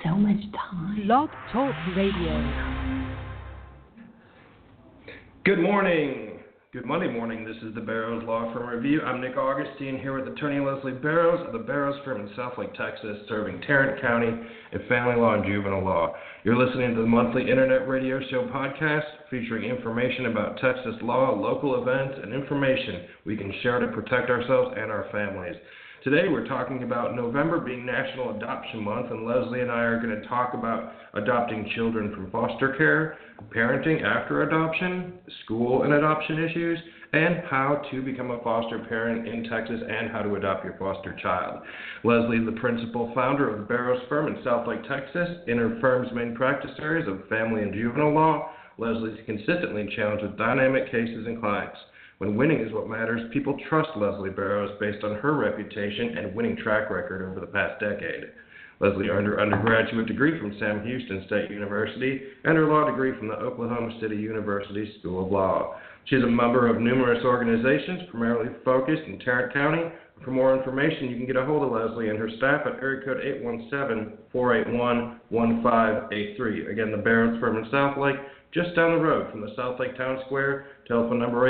so much time. Blog Talk Radio. Good morning. Good Monday morning. This is the Barrows Law Firm Review. I'm Nick Augustine here with Attorney Leslie Barrows of the Barrows Firm in Southlake, Texas, serving Tarrant County in family law and juvenile law. You're listening to the monthly internet radio show podcast featuring information about Texas law, local events, and information we can share to protect ourselves and our families. Today we're talking about November being National Adoption Month, and Leslie and I are going to talk about adopting children from foster care, parenting after adoption, school and adoption issues, and how to become a foster parent in Texas and how to adopt your foster child. Leslie is the principal founder of the Barrows Firm in Southlake, Texas. In her firm's main practice areas of family and juvenile law, Leslie is consistently challenged with dynamic cases and clients. When winning is what matters, people trust Leslie Barrows based on her reputation and winning track record over the past decade. Leslie earned her undergraduate degree from Sam Houston State University and her law degree from the Oklahoma City University School of Law. She is a member of numerous organizations, primarily focused in Tarrant County. For more information, you can get a hold of Leslie and her staff at area code 817-481-1583. Again, the Barrows Firm in Southlake, just down the road from the Southlake Town Square. Telephone number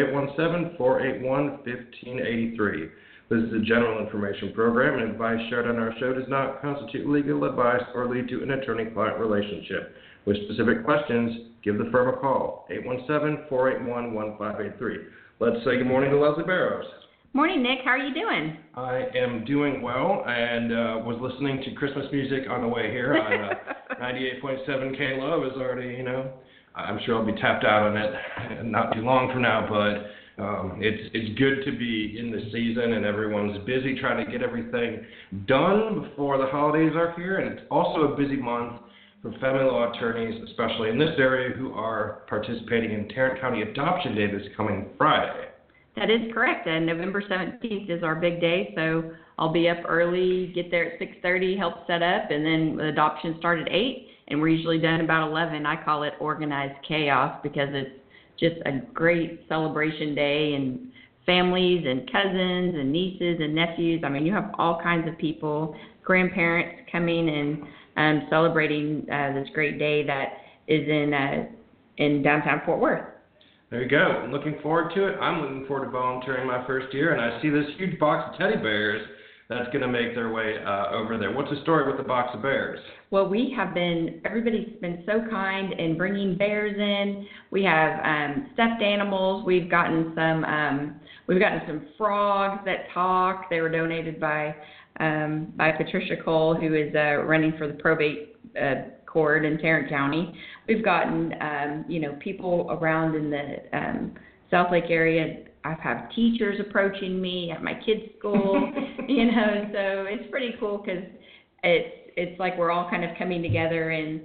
817-481-1583. This is a general information program, and advice shared on our show does not constitute legal advice or lead to an attorney-client relationship. With specific questions, give the firm a call, 817-481-1583. Let's say good morning to Leslie Barrows. Morning, Nick. How are you doing? I am doing well, and was listening to Christmas music on the way here on 98.7 K Love is already, I'm sure I'll be tapped out on it not too long from now, but it's good to be in the season and everyone's busy trying to get everything done before the holidays are here, and it's also a busy month for family law attorneys, especially in this area, who are participating in Tarrant County Adoption Day this coming Friday. That is correct, and November 17th is our big day, so I'll be up early, get there at 6:30, help set up, and then adoption start at 8. And we're usually done about 11. I call it organized chaos because it's just a great celebration day, and families and cousins and nieces and nephews. I mean, you have all kinds of people, grandparents coming and celebrating this great day that is in downtown Fort Worth. There you go. I'm looking forward to it. I'm looking forward to volunteering my first year, and I see this huge box of teddy bears that's going to make their way over there. What's the story with the box of bears? Well, everybody's been so kind in bringing bears in. We have stuffed animals. We've gotten some frogs that talk. They were donated by Patricia Cole, who is running for the probate court in Tarrant County. We've gotten, people around in the Southlake area. I've had teachers approaching me at my kids' school, so it's pretty cool because it's like we're all kind of coming together and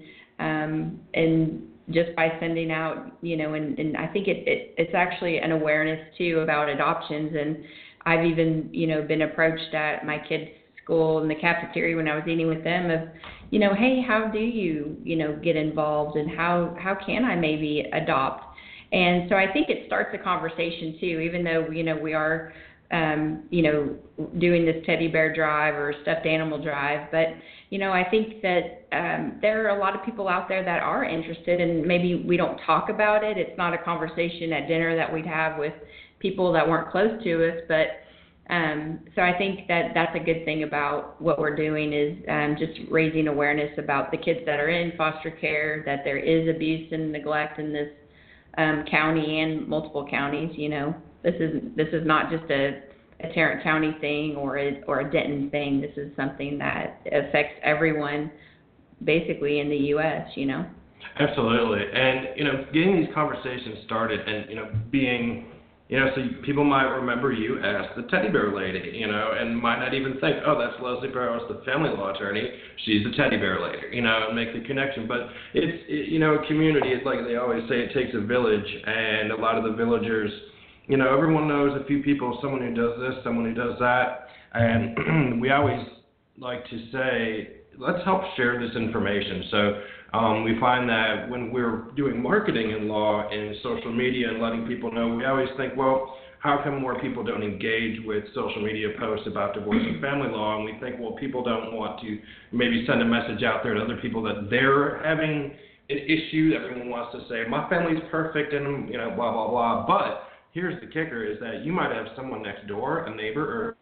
just by sending out, and I think it's actually an awareness too about adoptions. And I've even, been approached at my kids' school in the cafeteria when I was eating with them of, hey, how do you, get involved, and how can I maybe adopt? And so I think it starts a conversation too, even though, we are, doing this teddy bear drive or stuffed animal drive. But, I think that there are a lot of people out there that are interested, and maybe we don't talk about it. It's not a conversation at dinner that we'd have with people that weren't close to us. But so I think that that's a good thing about what we're doing is just raising awareness about the kids that are in foster care, that there is abuse and neglect in this county and multiple counties. This is not just a Tarrant County thing or a Denton thing. This is something that affects everyone basically in the U.S., Absolutely. And, getting these conversations started and, being, so people might remember you as the teddy bear lady, and might not even think, oh, that's Leslie Barrows, the family law attorney. She's the teddy bear lady, and make the connection. But it's a community. It's like they always say, it takes a village, and a lot of the villagers, everyone knows a few people, someone who does this, someone who does that. And we always like to say, let's help share this information. So we find that when we're doing marketing in law and social media and letting people know, we always think, well, how come more people don't engage with social media posts about divorce and family law? And we think, well, people don't want to maybe send a message out there to other people that they're having an issue. Everyone wants to say, my family's perfect and, blah, blah, blah. But here's the kicker is that you might have someone next door, a neighbor,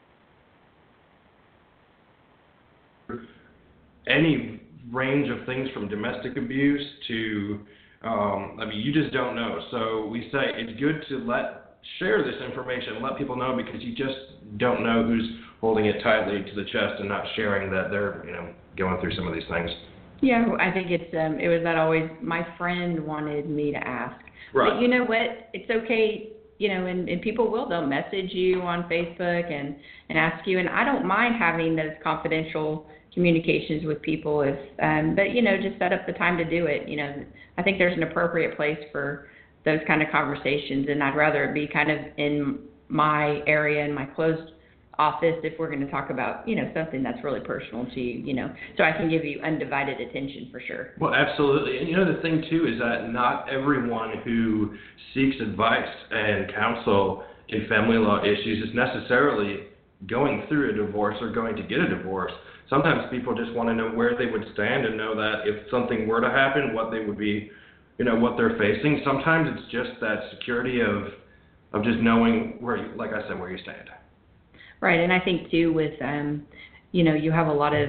or any range of things from domestic abuse to, you just don't know. So we say it's good to share this information, let people know, because you just don't know who's holding it tightly to the chest and not sharing that they're, going through some of these things. Yeah, I think it was that always, my friend wanted me to ask. Right. But you know what? It's okay, and people they'll message you on Facebook and ask you, and I don't mind having those confidential communications with people but just set up the time to do it. I think there's an appropriate place for those kind of conversations, and I'd rather it be kind of in my area, in my closed office, if we're going to talk about, something that's really personal to you, so I can give you undivided attention for sure. Well, absolutely. And the thing too is that not everyone who seeks advice and counsel in family law issues is necessarily going through a divorce or going to get a divorce. Sometimes people just want to know where they would stand and know that if something were to happen, what they would be, what they're facing. Sometimes it's just that security of just knowing where you stand. Right, and I think too with, you have a lot of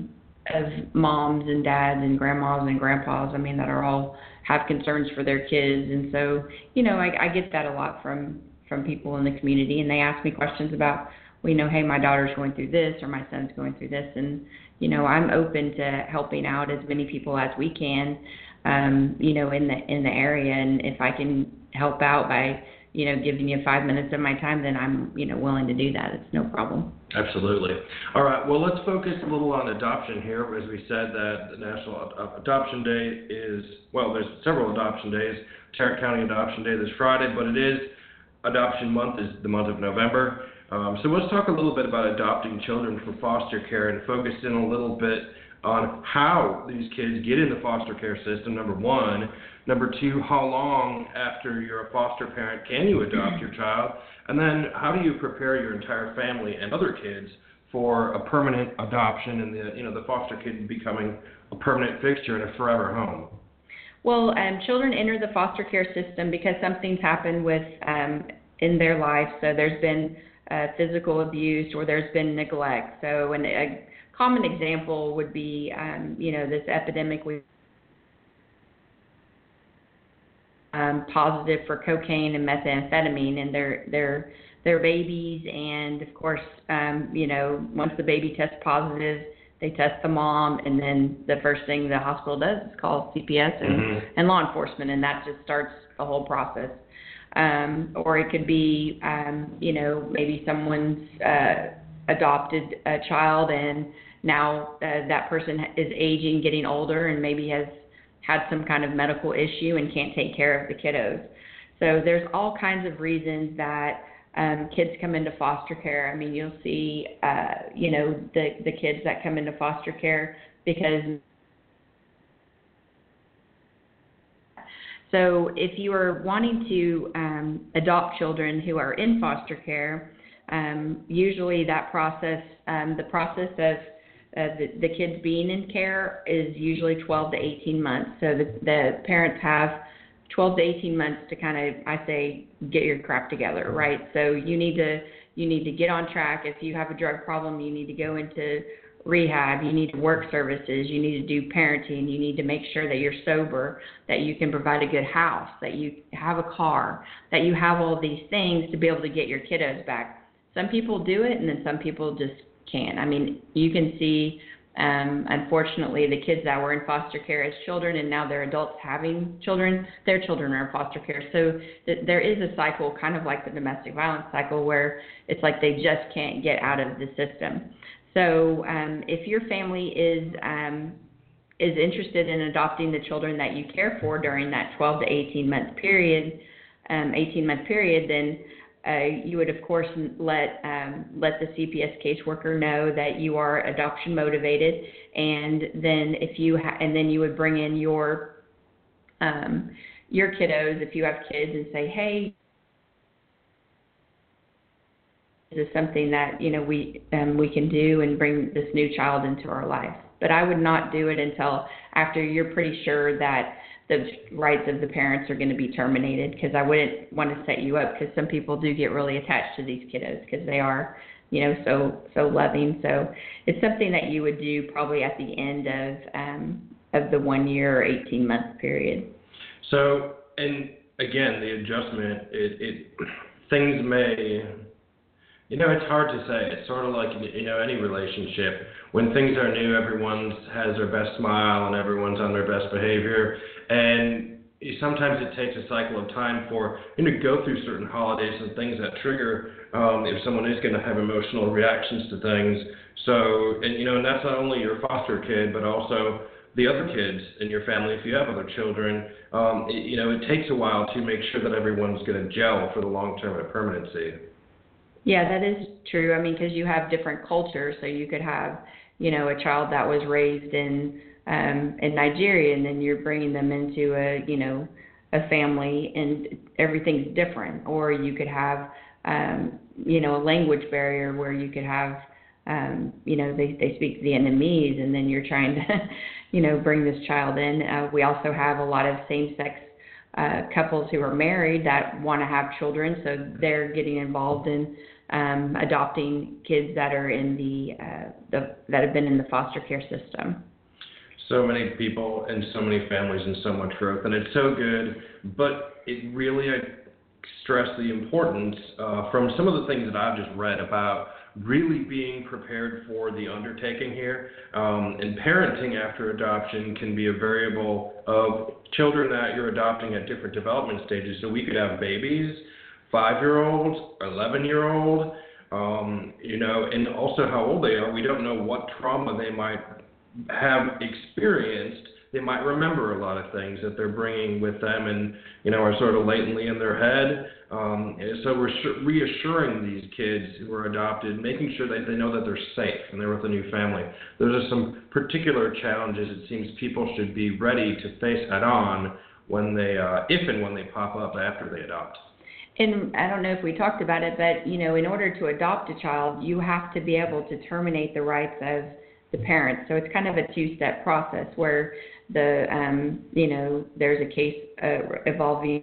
moms and dads and grandmas and grandpas, that are all have concerns for their kids, and so, I get that a lot from people in the community, and they ask me questions about, hey, my daughter's going through this or my son's going through this, and, I'm open to helping out as many people as we can, in the area, and if I can help out by, giving you 5 minutes of my time, then I'm, willing to do that. It's no problem. Absolutely. All right. Well, let's focus a little on adoption here. As we said, that the National Adoption Day there's several adoption days. Tarrant County Adoption Day this Friday, but it is Adoption Month, is the month of November. So let's talk a little bit about adopting children from foster care and focus in a little bit on how these kids get in the foster care system, number one. Number two, how long after you're a foster parent can you adopt your child? And then how do you prepare your entire family and other kids for a permanent adoption and the foster kid becoming a permanent fixture in a forever home? Well, children enter the foster care system because something's happened with in their life. So there's been physical abuse or there's been neglect. So a common example would be, this epidemic we positive for cocaine and methamphetamine, and they're babies, and of course, once the baby tests positive, they test the mom, and then the first thing the hospital does is call CPS and law enforcement, and that just starts the whole process. Or it could be, maybe someone's adopted a child, and now that person is aging, getting older, and maybe has had some kind of medical issue and can't take care of the kiddos. So there's all kinds of reasons that kids come into foster care. You'll see, the kids that come into foster care because. So if you are wanting to adopt children who are in foster care, usually that process, the process of the kids being in care is usually 12 to 18 months. So the parents have 12 to 18 months to kind of, I say, get your crap together, right? So you need to get on track. If you have a drug problem, you need to go into rehab, you need to work services, you need to do parenting, you need to make sure that you're sober, that you can provide a good house, that you have a car, that you have all these things to be able to get your kiddos back. Some people do it, and then some people just can't. You can see, unfortunately, the kids that were in foster care as children and now they're adults having children, their children are in foster care. So there is a cycle, kind of like the domestic violence cycle, where it's like they just can't get out of the system. So if your family is interested in adopting the children that you care for during that 12 to 18 month period, then you would, of course, let the CPS caseworker know that you are adoption motivated, and then then you would bring in your kiddos if you have kids and say, hey, is something that, we can do and bring this new child into our life. But I would not do it until after you're pretty sure that the rights of the parents are going to be terminated, because I wouldn't want to set you up, because some people do get really attached to these kiddos because they are, so loving. So it's something that you would do probably at the end of the 1 year or 18-month period. So, and again, the adjustment, things may, it's hard to say. It's sort of like, any relationship. When things are new, everyone has their best smile and everyone's on their best behavior. And sometimes it takes a cycle of time for to go through certain holidays and things that trigger if someone is going to have emotional reactions to things. So, and that's not only your foster kid, but also the other kids in your family, if you have other children. It takes a while to make sure that everyone's going to gel for the long-term permanency. Yeah, that is true. I mean, because you have different cultures, so you could have, a child that was raised in Nigeria, and then you're bringing them into a family, and everything's different. Or you could have, a language barrier where you could have, they speak Vietnamese, and then you're trying to, bring this child in. We also have a lot of same-sex couples who are married that want to have children, so they're getting involved in adopting kids that are in that have been in the foster care system. So many people and so many families and so much growth, and it's so good. But it really, I stress the importance from some of the things that I've just read about really being prepared for the undertaking here. And parenting after adoption can be a variable of children that you're adopting at different development stages. So we could have babies, 5-year-olds, 11-year-old, and also how old they are. We don't know what trauma they might have experienced. They might remember a lot of things that they're bringing with them and, are sort of latently in their head. So we're reassuring these kids who are adopted, making sure that they know that they're safe and they're with a new family. Those are some particular challenges it seems people should be ready to face head on when they, if and when they pop up after they adopt. And I don't know if we talked about it, but, in order to adopt a child, you have to be able to terminate the rights of the parents. So it's kind of a two-step process where there's a case involving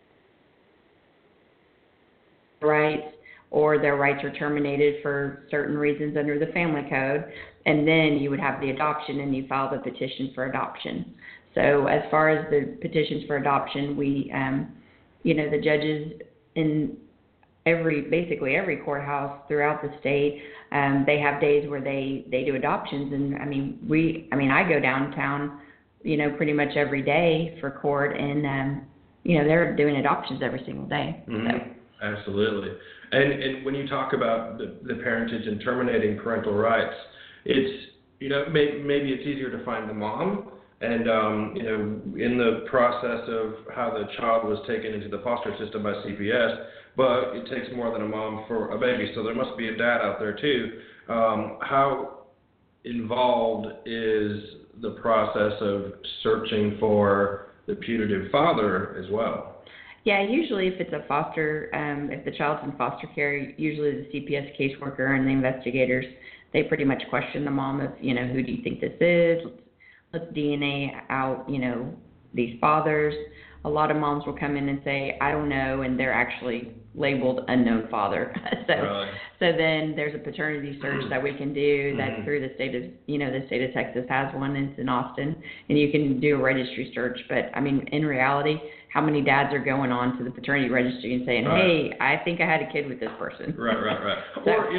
rights, or their rights are terminated for certain reasons under the family code, and then you would have the adoption and you file the petition for adoption. So as far as the petitions for adoption, we, the judges in basically every courthouse throughout the state, they have days where they do adoptions, and I go downtown, pretty much every day for court, and they're doing adoptions every single day. Mm-hmm. So. Absolutely. And when you talk about the parentage and terminating parental rights, it's, maybe it's easier to find the mom. And, in the process of how the child was taken into the foster system by CPS, but it takes more than a mom for a baby. So there must be a dad out there too. How involved is the process of searching for the putative father as well? Yeah, usually if it's a foster, if the child's in foster care, usually the CPS caseworker and the investigators, they pretty much question the mom of, who do you think this is? Let's DNA out, these fathers. A lot of moms will come in and say, I don't know, and they're actually labeled unknown father. So then there's a paternity search that we can do that through the state of, the state of Texas has one, and it's in Austin, and you can do a registry search. But in reality, how many dads are going on to the paternity registry and saying, hey, I think I had a kid with this person. Right. So, or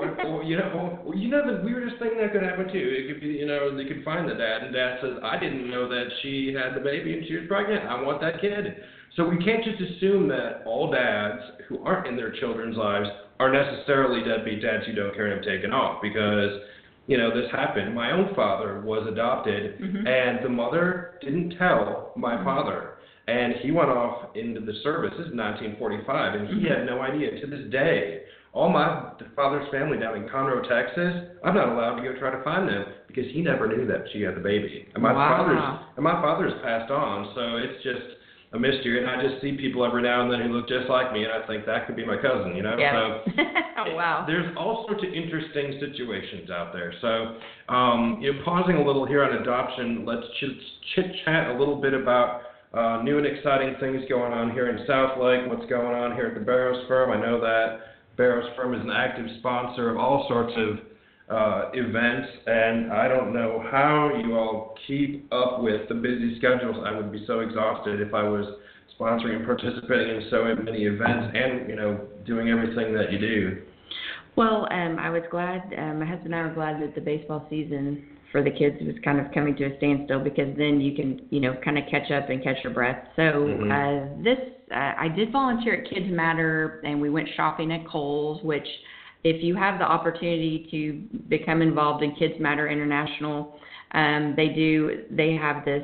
the weirdest thing that could happen too. It could be, they could find the dad, and dad says, I didn't know that she had the baby and she was pregnant. I want that kid. So we can't just assume that all dads who aren't in their children's lives are necessarily deadbeat dads who don't care and have taken off, because, this happened. My own father was adopted, and the mother didn't tell my father. And he went off into the service. This is 1945, and he had no idea. To this day, all my father's family down in Conroe, Texas, I'm not allowed to go try to find them because he never knew that she had the baby. And my father's passed on, so it's just, a mystery, and I just see people every now and then who look just like me, and I think that could be my cousin, you know? Yeah. So Oh, wow. there's all sorts of interesting situations out there. So, pausing a little here on adoption, let's chit-chat a little bit about new and exciting things going on here in Southlake, what's going on here at the Barrows Firm. I know that Barrows Firm is an active sponsor of all sorts of events, and I don't know how you all keep up with the busy schedules. I would be so exhausted if I was sponsoring and participating in so many events and, doing everything that you do. Well, I was glad, my husband and I were glad that the baseball season for the kids was kind of coming to a standstill, because then you can, kind of catch up and catch your breath. So I did volunteer at Kids Matter, and we went shopping at Kohl's, which if you have the opportunity to become involved in Kids Matter International, they have this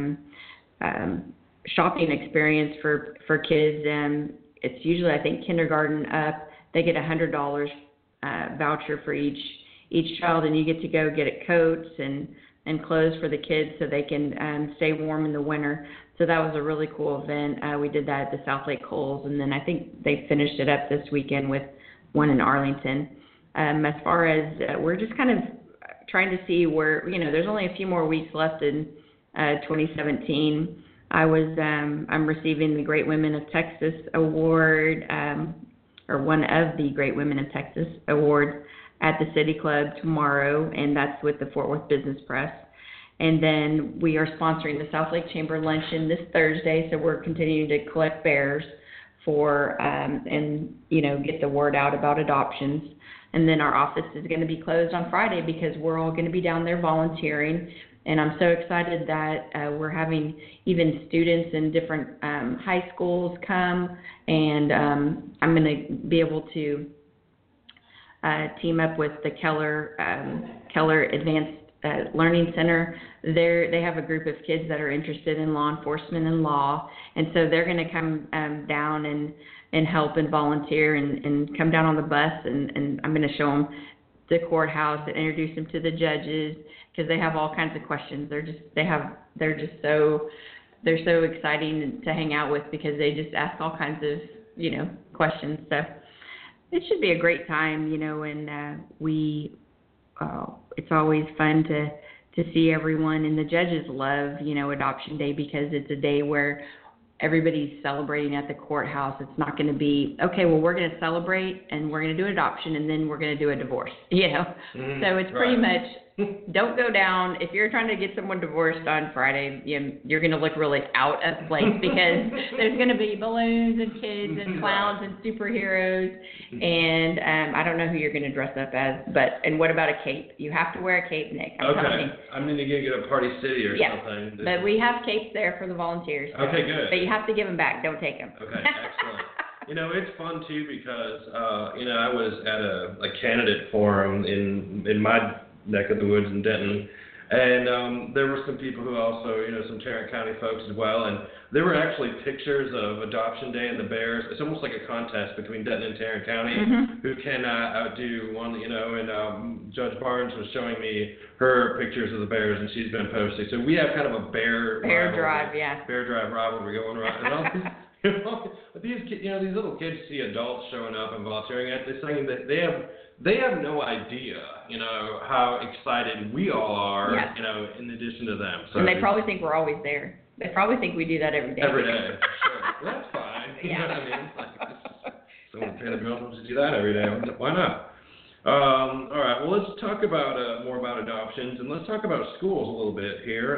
shopping experience for kids. It's usually, I think, kindergarten up. They get $100 voucher for each child, and you get to go get coats and clothes for the kids so they can stay warm in the winter. So that was a really cool event. We did that at the Southlake Kohl's, and then I think they finished it up this weekend with one in Arlington. As far as we're just kind of trying to see where, there's only a few more weeks left in 2017. I'm receiving the Great Women of Texas Award, or one of the Great Women of Texas Awards at the City Club tomorrow, and that's with the Fort Worth Business Press. And then we are sponsoring the Southlake Chamber Luncheon this Thursday, so we're continuing to collect bears for and get the word out about adoptions. And then our office is going to be closed on Friday because we're all going to be down there volunteering. And I'm so excited that we're having even students in different high schools come, and I'm going to be able to team up with the Keller Advanced Learning Center. They have a group of kids that are interested in law enforcement and law, and so they're going to come down and help and volunteer and come down on the bus, and I'm going to show them the courthouse and introduce them to the judges, because they have all kinds of questions. They're so exciting to hang out with, because they just ask all kinds of questions. So it should be a great time, and it's always fun to see everyone, and the judges love Adoption Day, because it's a day where everybody's celebrating at the courthouse. It's not going to be, okay, well, we're going to celebrate and we're going to do adoption and then we're going to do a divorce, Mm-hmm. So it's pretty much, don't go down. If you're trying to get someone divorced on Friday, you're going to look really out of place, because there's going to be balloons and kids and clowns and superheroes, and I don't know who you're going to dress up as, and what about a cape? You have to wear a cape, Nick. I'm telling you. I'm going to get a Party City or something. But we have capes there for the volunteers. So. Okay, good. But you have to give them back. Don't take them. Okay, excellent. It's fun too, because I was at a candidate forum in my neck of the woods in Denton, and there were some people who also, some Tarrant County folks as well, and there were actually pictures of Adoption Day and the Bears. It's almost like a contest between Denton and Tarrant County, who can outdo one, and Judge Barnes was showing me her pictures of the Bears, and she's been posting. So we have kind of a bear drive, yeah. Bear drive rivalry going on. These little kids see adults showing up and volunteering at this thing, that they have no idea, how excited we all are, in addition to them. So, and they probably think we're always there. They probably think we do that every day. Every day, sure. Well, that's fine. You know what I mean? Someone pay the bills to do that every day. Why not? All right. Well, let's talk about more about adoptions, and let's talk about schools a little bit here,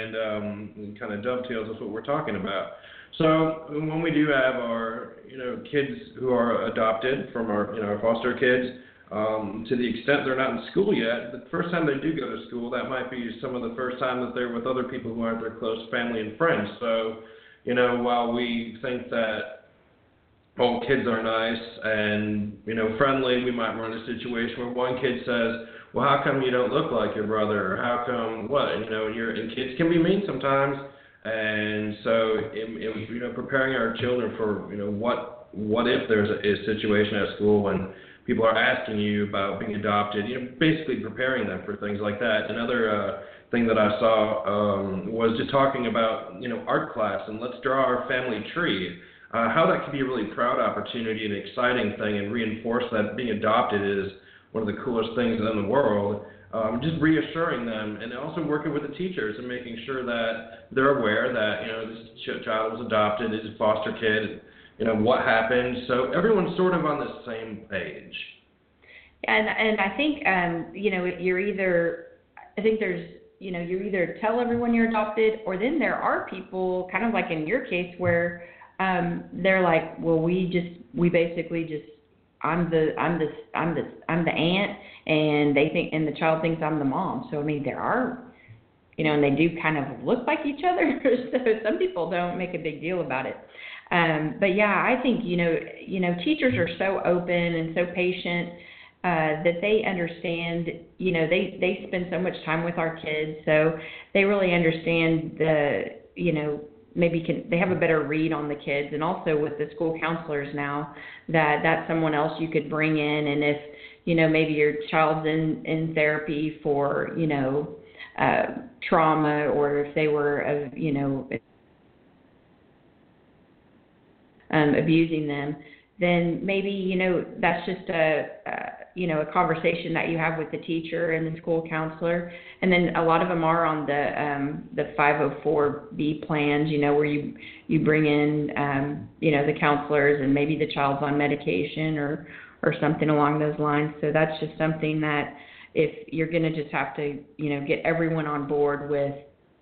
and kind of dovetails with what we're talking about. So when we do have our, kids who are adopted from our, our foster kids, to the extent they're not in school yet, the first time they do go to school, that might be some of the first time that they're with other people who aren't their close family and friends. So, while we think that all kids are nice and, friendly, we might run a situation where one kid says, well, how come you don't look like your brother? Or how come what? And kids can be mean sometimes. And so, preparing our children for, what if there's a situation at school when people are asking you about being adopted, basically preparing them for things like that. Another thing that I saw was just talking about, art class and let's draw our family tree. How that can be a really proud opportunity and exciting thing, and reinforce that being adopted is one of the coolest things in the world. Just reassuring them, and also working with the teachers and making sure that they're aware that this child was adopted, is a foster kid, what happened. So everyone's sort of on the same page. And I think you're either, you either tell everyone you're adopted, or then there are people, kind of like in your case, where they're like, well, we basically just, I'm the aunt, and and the child thinks I'm the mom. So I mean, there are, and they do kind of look like each other. So some people don't make a big deal about it. But yeah, I think teachers are so open and so patient that they understand. They spend so much time with our kids, so they really understand they have a better read on the kids, and also with the school counselors now, that's someone else you could bring in. And if maybe your child's in therapy for trauma, or if they were abusing them, then maybe that's just a conversation that you have with the teacher and the school counselor. And then a lot of them are on the 504B plans, where you bring in the counselors, and maybe the child's on medication or something along those lines. So that's just something that, if you're going to just have to get everyone on board with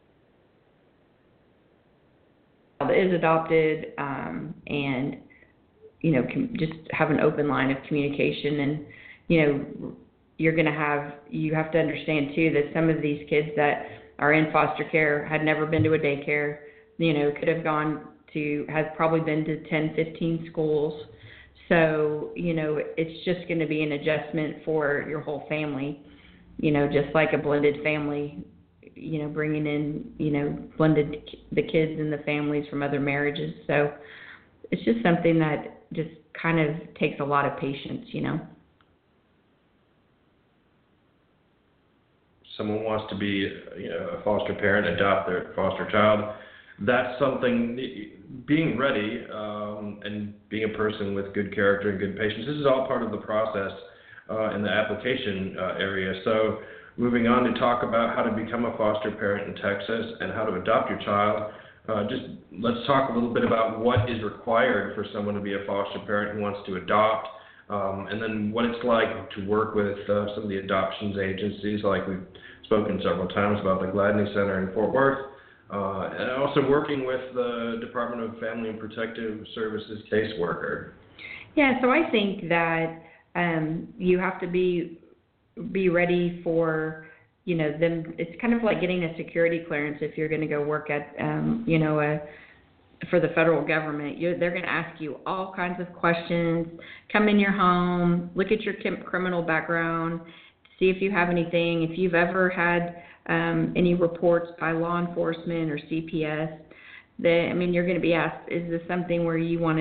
that is adopted, and just have an open line of communication. And you have to understand too that some of these kids that are in foster care had never been to a daycare, could have has probably been to 10, 15 schools. So, it's just going to be an adjustment for your whole family, just like a blended family, bringing in, blended the kids and the families from other marriages. So it's just something that just kind of takes a lot of patience, Someone wants to be, a foster parent, adopt their foster child. That's something, being ready and being a person with good character and good patience, this is all part of the process in the application area. So moving on to talk about how to become a foster parent in Texas and how to adopt your child, let's talk a little bit about what is required for someone to be a foster parent who wants to adopt, and then what it's like to work with some of the adoptions agencies, like we've spoken several times about the Gladney Center in Fort Worth, and also working with the Department of Family and Protective Services caseworker. Yeah, so I think that you have to be ready for, them. It's kind of like getting a security clearance if you're going to go work at, for the federal government. They're going to ask you all kinds of questions, come in your home, look at your criminal background, see if you have anything, if you've ever had any reports by law enforcement or CPS. You're going to be asked, is this something where you want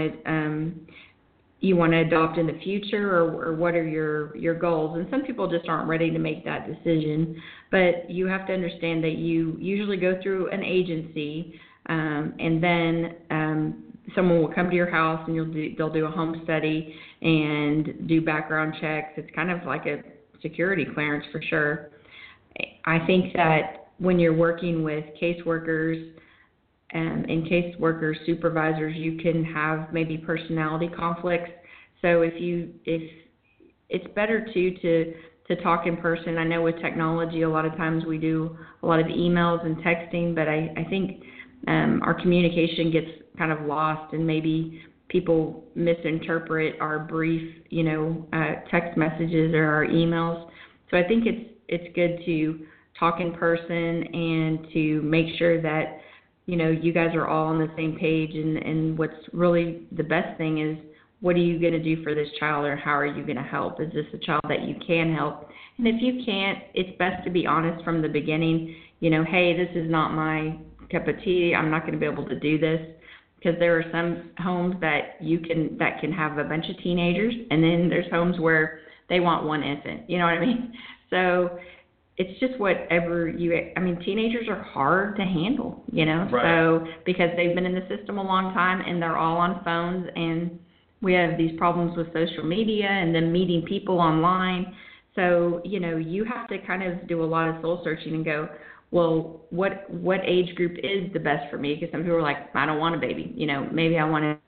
to adopt in the future, or what are your goals? And some people just aren't ready to make that decision. But you have to understand that you usually go through an agency, and then someone will come to your house, and they'll do a home study and do background checks. It's kind of like a security clearance for sure. I think that when you're working with caseworkers and caseworker supervisors, you can have maybe personality conflicts. So if it's better to talk in person. I know with technology, a lot of times we do a lot of emails and texting, but I think our communication gets kind of lost, and maybe people misinterpret our brief, text messages or our emails. So I think it's good to talk in person and to make sure that you guys are all on the same page, and what's really the best thing is, what are you going to do for this child, or how are you going to help? Is this a child that you can help? And if you can't, it's best to be honest from the beginning, hey, this is not my cup of tea, I'm not going to be able to do this, because there are some homes that can have a bunch of teenagers, and then there's homes where they want one infant. You know what I mean? So it's just whatever teenagers are hard to handle, Right. So because they've been in the system a long time and they're all on phones, and we have these problems with social media and then meeting people online. So, you have to kind of do a lot of soul searching and go, well, what age group is the best for me? Because some people are like, I don't want a baby. Maybe I want to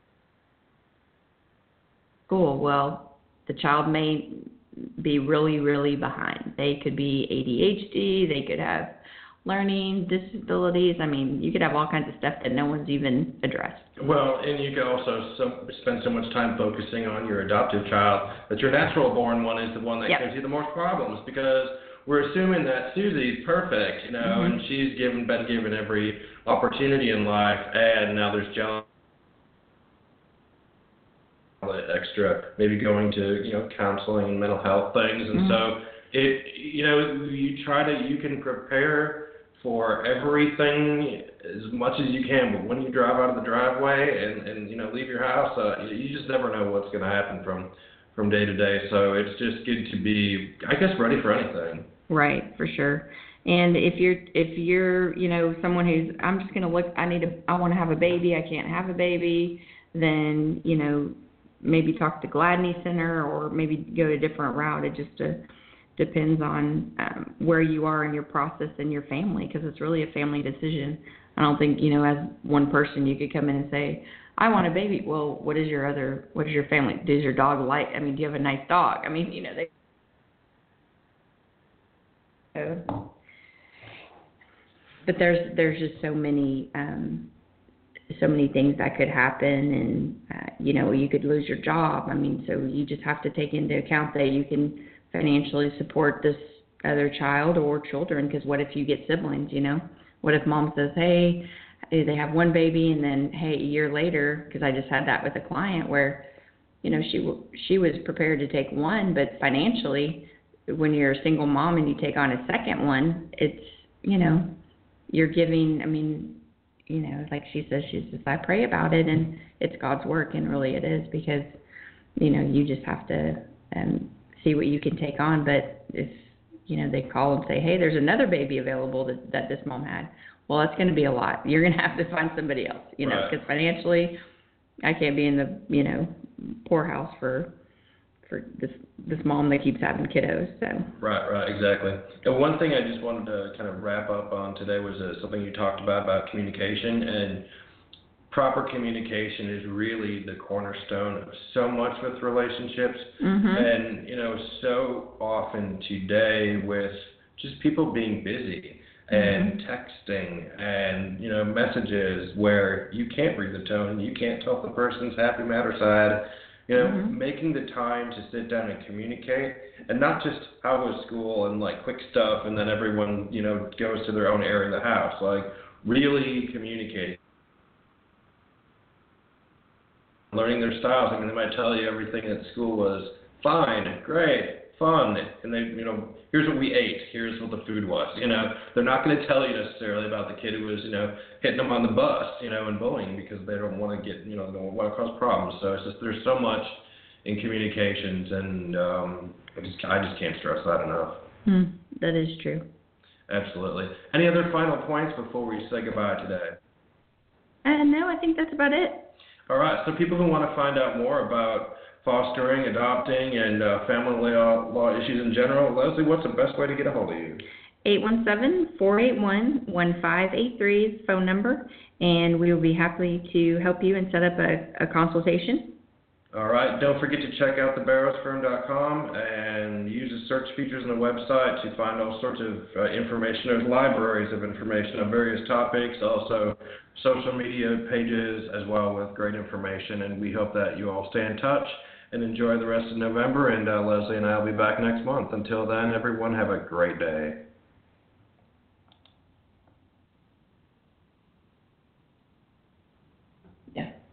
school. Well, the child may be really, really behind. They could be ADHD. They could have learning disabilities. I mean, you could have all kinds of stuff that no one's even addressed. Well, and you could also spend so much time focusing on your adoptive child that your natural born one is the one that Yep. gives you the most problems, because we're assuming that Susie's perfect, and she's been given every opportunity in life, and now there's jealousy, extra, maybe going to counseling and mental health things, and so you can prepare for everything as much as you can, but when you drive out of the driveway and leave your house, you just never know what's going to happen from day to day. So it's just good to be, I guess, ready for anything. Right, for sure. And if you're someone who's, I'm just going to look, I want to have a baby, I can't have a baby, then maybe talk to Gladney Center, or maybe go a different route. It just depends on where you are in your process and your family, because it's really a family decision. I don't think, as one person you could come in and say, I want a baby. Well, what is your family? Does your dog like, do you have a nice dog? But there's just so many things that could happen, and you could lose your job. So you just have to take into account that you can financially support this other child or children, because what if you get siblings? What if mom says, hey, they have one baby, and then a year later, because I just had that with a client where she was prepared to take one, but financially, when you're a single mom and you take on a second one, it's you're giving, like she says, I pray about it, and it's God's work, and really it is, because, you just have to see what you can take on. But if, they call and say, hey, there's another baby available that this mom had, well, that's going to be a lot. You're going to have to find somebody else, because financially, I can't be in the, poorhouse for this mom that keeps having kiddos. So Right, exactly. And one thing I just wanted to kind of wrap up on today was something you talked about communication, and proper communication is really the cornerstone of so much with relationships. And so often today, with just people being busy and texting and messages where you can't read the tone, you can't tell if the person's happy, mad, or sad. Making the time to sit down and communicate, and not just how was school and like quick stuff, and then everyone goes to their own area of the house. Like really communicating, learning their styles. They might tell you everything at school was fine, great, fun, and they here's what we ate, here's what the food was. They're not going to tell you necessarily about the kid who was hitting them on the bus, and bullying, because they don't want to get they don't want to cause problems. So it's just, there's so much in communications, and I just can't stress that enough. That is true. Absolutely. Any other final points before we say goodbye today? No, I think that's about it. All right. So people who want to find out more about fostering, adopting, and family law issues in general, Leslie, what's the best way to get a hold of you? 817-481-1583 is the phone number, and we will be happy to help you and set up a consultation. All right. Don't forget to check out thebarrowsfirm.com and use the search features on the website to find all sorts of information. There's libraries of information on various topics, also social media pages as well with great information. And we hope that you all stay in touch and enjoy the rest of November. And Leslie and I will be back next month. Until then, everyone have a great day. Yeah.